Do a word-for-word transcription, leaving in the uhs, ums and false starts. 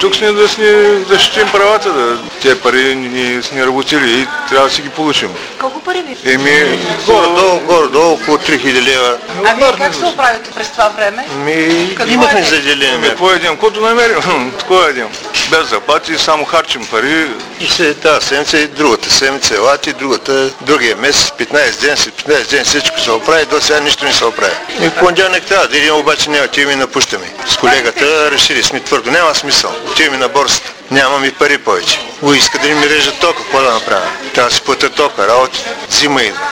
тук сме да си защитим правата, да. Те пари ни сме работили и трябва да си ги получим. Колко пари ви? Еми, Горе-долу, горе-долу около три хиляди лева. А вие как се оправите през това време? Ми, Какво имахме е? заделение. какво едем? Каквото намерим, такова едем. Без заплати, само харчим пари. И се тази седмица и другата седмица елати, другата, другия месец, петнайсет ден, след петнайсет ден всичко се оправи, до сега нищо не се оправи. И в понеделник трябва да идем, обаче няма, отиваме и напущаме. С колегата решили сме твърдо, няма смисъл, отиваме на борсата. Нямам и пари повече. Го иска да ми режат тока, какво да направя? Трябва да си платя тока, работи, зима идва.